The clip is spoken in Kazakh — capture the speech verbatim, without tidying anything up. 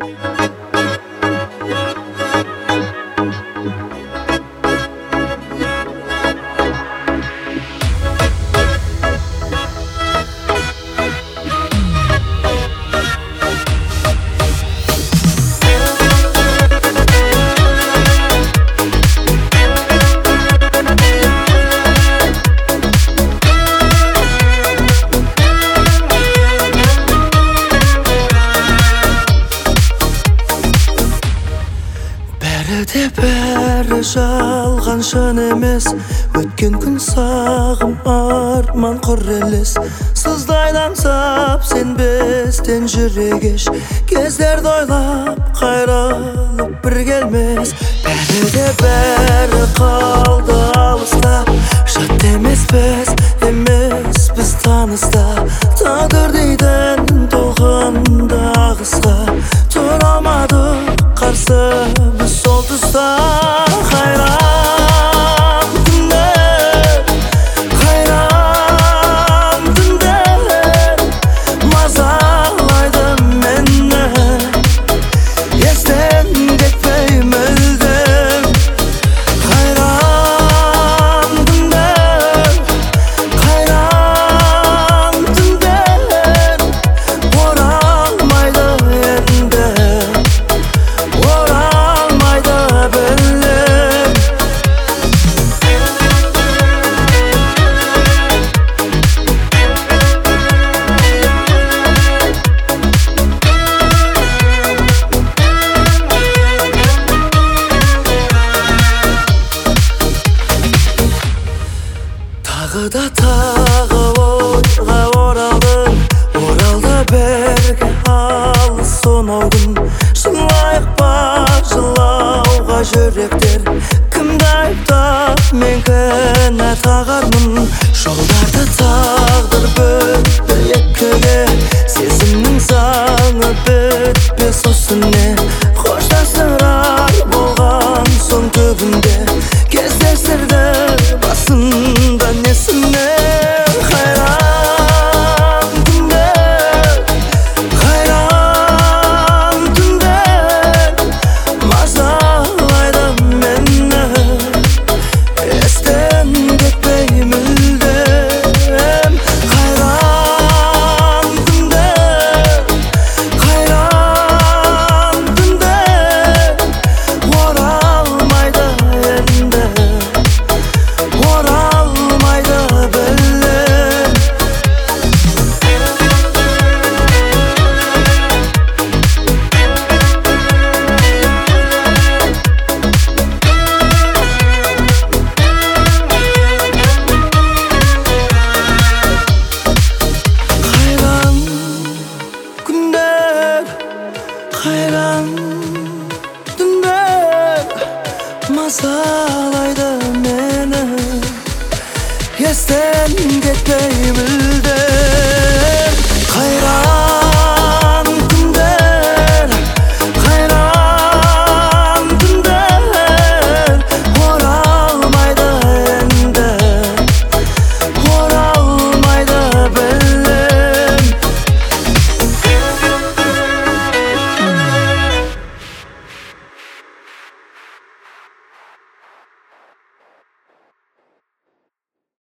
Бәрі бәрі жалған шын емес, өткен күн сағым арман құр елес. Сыздай аңсап сенбестен жүрек еш, кездерді ойлап қайрылып бір келмес. Бәрі де бәрі қалды алыста, жат емеспіз, емеспіз таныста. Тағдыр дейтін толқынды ағысқа тұра алмадық қарсы біз сол тұста. Қайран түндер, қайран түндер мазалайды мені, естен кетпей мүлдем. Қайран түндер, қайран түндер оралмайды енді, оралмайды білем. Тағы да тағы ойға оралдым, оралды берге алыс сонау күн. Жылайық па жылауға жүректер, кімді айыптап мен кінә тағармын. Жолдарды тағдыр